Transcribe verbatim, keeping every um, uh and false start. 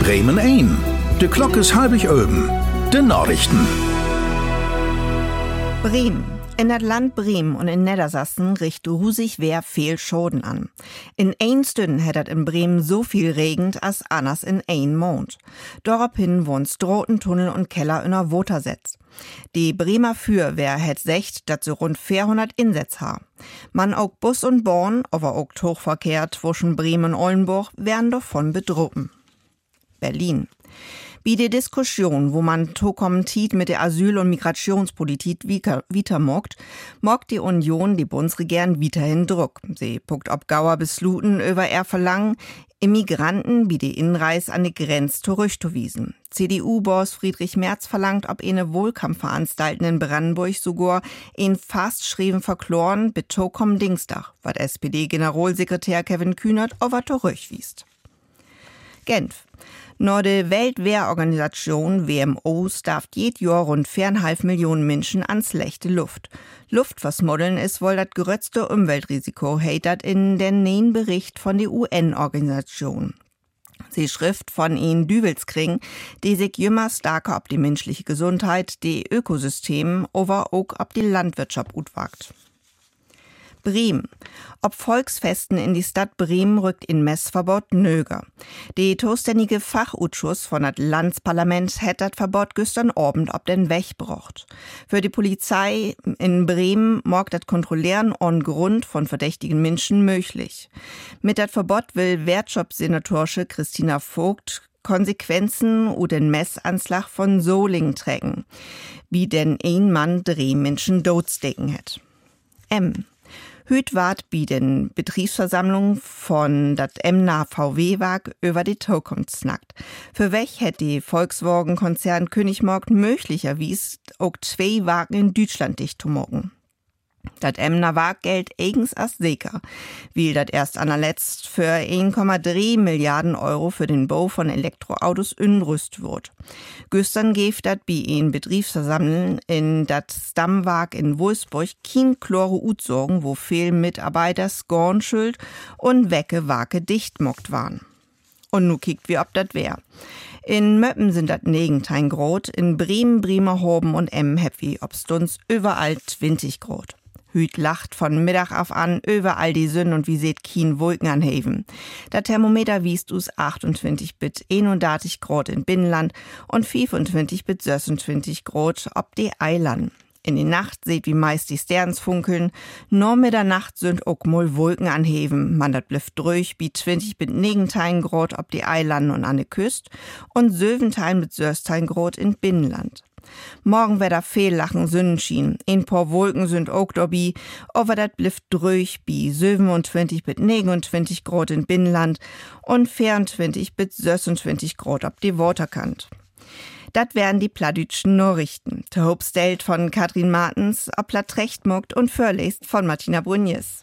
Bremen ein. De Glock is halbig öben. De Nachrichten. Bremen. In das Land Bremen und in Niedersachsen richtet rusig wer viel Schoden an. In ein Stünden hättet in Bremen so viel regend als anders in ein Mond. Daraufhin wurden Stroten, Tunnel und Keller in der Woter setzt. Die Bremer Feuerwehr hätt secht, dass sie rund vierhundert Insätze ha. Man auch Bus und Bahn, aber auch Hochverkehr zwischen Bremen und Oldenburg, werden davon bedrohen. Berlin. Wie die Diskussion, wo man to kommentiert mit der Asyl- und Migrationspolitik weitermogt, mogt die Union die Bundesregierung weiterhin Druck. Sie puckt ob Gauer besluten über er Verlangen, Immigranten wie die Inreis an die Grenz zurückzuwiesen. C D U-Boss Friedrich Merz verlangt, ob eine Wohlkampfveranstalten in Brandenburg sogar ihn fast schrieben verkloren, betokom Dienstag, was S P D-Generalsekretär Kevin Kühnert over zurückwiest. Genf. Nur die Weltwehrorganisation W M O starft jed Jahr rund viereinhalb Millionen Menschen an schlechte Luft. Luftversmoddeln ist wohl das größte Umweltrisiko, heitert in den neuen Bericht von der U N-Organisation. Sie Schrift von Ian Düvelskring, die sich jümmer starker ob die menschliche Gesundheit, die Ökosysteme, aber auch ob die Landwirtschaft utwagt. Bremen. Ob Volksfesten in die Stadt Bremen rückt in Messverbot nöger. Die zuständige Fachausschuss von das Landsparlament hätt das Verbot gestern Abend ob den Weg brocht. Für die Polizei in Bremen morgt das Kontrollieren on Grund von verdächtigen Menschen möglich. Mit das Verbot will Wertschöpfsenatorsche Christina Vogt Konsequenzen u den Messanschlag von Solingen trägen, wie denn ein Mann drei Menschen dotstecken hätt. M. Hüt ward bi den Betriebsversammlung von dat Emner V W-Werk über die Zukunft snackt. Für welch hätt die Volkswagen-Konzern Königmarkt möglicherwies auch zwei Wagen in Deutschland dicht zu machen. Dat Emner Werk Geld eigens as sicher, weil dat erst anerletzt für eins Komma drei Milliarden Euro für den Bau von Elektroautos inrüst wird. Gestern geft dat bi ein Betriebsversammeln in dat Stammwerk in Wolfsburg kein klare Utsorgen, wo viel Mitarbeiter Skornschuld und Wecke Werke dichtmockt waren. Und nu kickt wie ob dat wär. In Möppen sind dat Negentein grot, in Bremen, Bremerhoven und Emmen happy, obstunds überall zwanzig Grad. Hüt lacht von Mittag auf an, überall die Sonne und wie seht kien Wolken anheben. Der Thermometer wiest us achtundzwanzig bis einunddreißig Grad in Binnenland und fünfundzwanzig bis sechsundzwanzig Grad ob die Eiland. In die Nacht seht wie meist die Sterns funkeln, nur mit der Nacht sind auch mal Wolken anheben. Man dat blifft durch, wie zwanzig bis neunzehn Grad ob die Eilanden und an der Küste und siebzehn bis sechzehn Grad in Binnenland. Morgen wär da viel Lachen Sonnenschien. Ein paar Wolken sind auch dabei, aber dat blifft durch, wie siebenundzwanzig bis neunundzwanzig Grad in Binnenland und vierundzwanzig bis sechsundzwanzig Grad ob die Waterkant. Dat wären die plattdütschen Nachrichten. Der Hauptstelt von Katrin Martens, ob Plattrecht mogt und vorlest von Martina Brunjes.